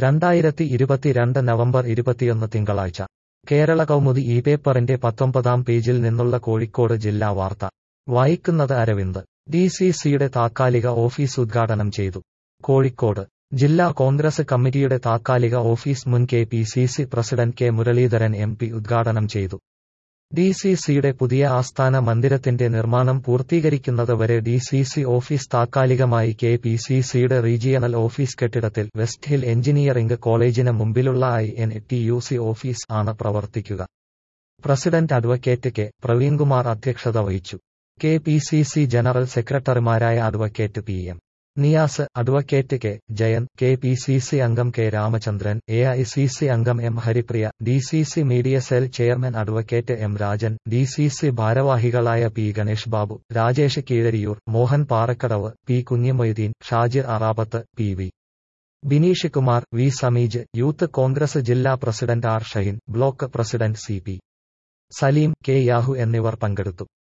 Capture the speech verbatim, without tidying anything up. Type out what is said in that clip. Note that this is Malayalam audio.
രണ്ടായിരത്തി ഇരുപത്തിരണ്ട് നവംബർ ഇരുപത്തിയൊന്ന് തിങ്കളാഴ്ച കേരള കൗമുദി ഈ പേപ്പറിന്റെ പത്തൊമ്പതാം പേജിൽ നിന്നുള്ള കോഴിക്കോട് ജില്ലാ വാർത്ത വായിക്കുന്നത് അരവിന്ദ്. ഡി സി സിയുടെ താത്കാലിക ഓഫീസ് ഉദ്ഘാടനം ചെയ്തു. കോഴിക്കോട് ജില്ലാ കോൺഗ്രസ് കമ്മിറ്റിയുടെ താത്കാലിക ഓഫീസ് മുൻ K P C C president K Muraleedharan M P ഉദ്ഘാടനം ചെയ്തു. ഡി സി സിയുടെ പുതിയ ആസ്ഥാന മന്ദിരത്തിന്റെ നിർമ്മാണം പൂർത്തീകരിക്കുന്നതുവരെ ഡി സി സി ഓഫീസ് താത്കാലികമായി കെ പി സി സിയുടെ റീജിയണൽ ഓഫീസ് കെട്ടിടത്തിൽ വെസ്റ്റ് ഹിൽ എഞ്ചിനീയറിംഗ് കോളേജിന് മുമ്പിലുള്ള I N T U C office ആണ് പ്രവർത്തിക്കുക. പ്രസിഡന്റ് അഡ്വക്കേറ്റ് കെ പ്രവീൺകുമാർ അധ്യക്ഷത വഹിച്ചു. K P C C general സെക്രട്ടറിമാരായ advocate P M Niyas, advocate K Jayan, K P C C അംഗം K Ramachandran, A I C C അംഗം M Haripriya, D C C media cell chairman advocate M Rajan, D C C ഭാരവാഹികളായ P Ganesh Babu, Rajesh Keezhariyur, Mohan Parakkadavu, P Kunhimoideen, Shajir Arabath, P V Bineesh Kumar, V Sameej, youth Congress ജില്ലാ president R Shaheen, block president C P Saleem, K Yahu എന്നിവർ പങ്കെടുത്തു.